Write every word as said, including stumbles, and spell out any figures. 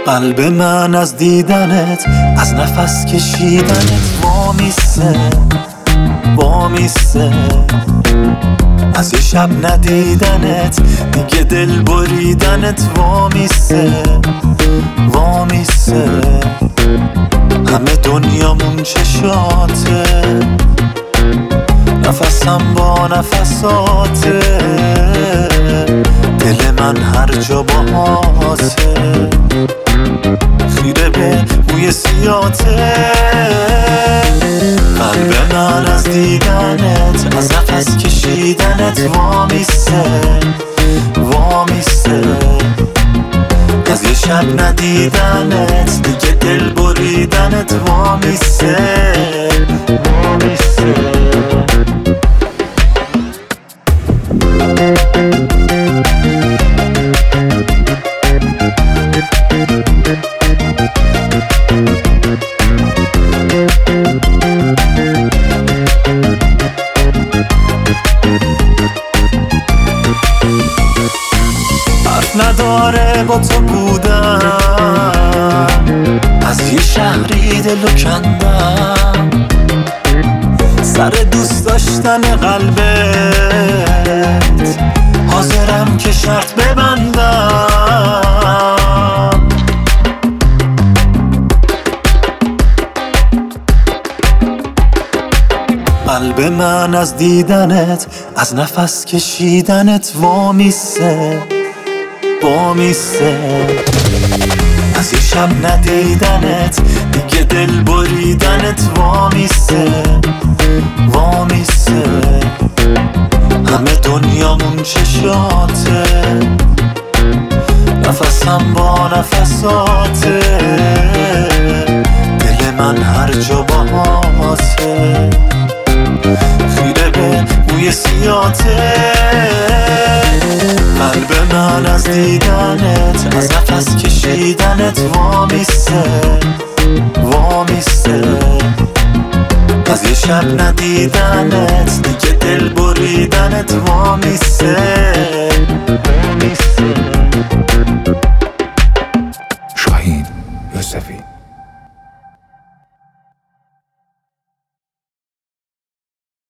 قلب من از دیدنت، از نفس کشیدنت وامیسته وامیسته. از یه شب ندیدنت، دیگه دل بریدنت وامیسته وامیسته. همه دنیامون چشاته، نفسم با نفساته، دل من هر جا باهاته، خیره به بوی سیاته. قلب من از دیدنت، از نفس کشیدنت وامیسته وامیسته. از یه شب ندیدنت، دیگه دل بریدنت وامیسته وامیسته. حرف نداره با تو بودم، از یه شهری دلو کندم، سر دوست داشتن قلبت حاضرم که شرط ببندم. قلب من از دیدنت، از نفس کشیدنت وامیسته وامیسته. از یه شب ندیدنت، دیگه دل بریدنت وامیسته وامیسته. همه دنیامون چشاته، نفسم با نفساته، دل من هر جا باهاته، خیره به بوی سیاته. قلب من از دیدنت، از نفس کشیدنت وامیسته وامیسته. از یه شب ندیدنت، دیگه دل بریدنت وامیسته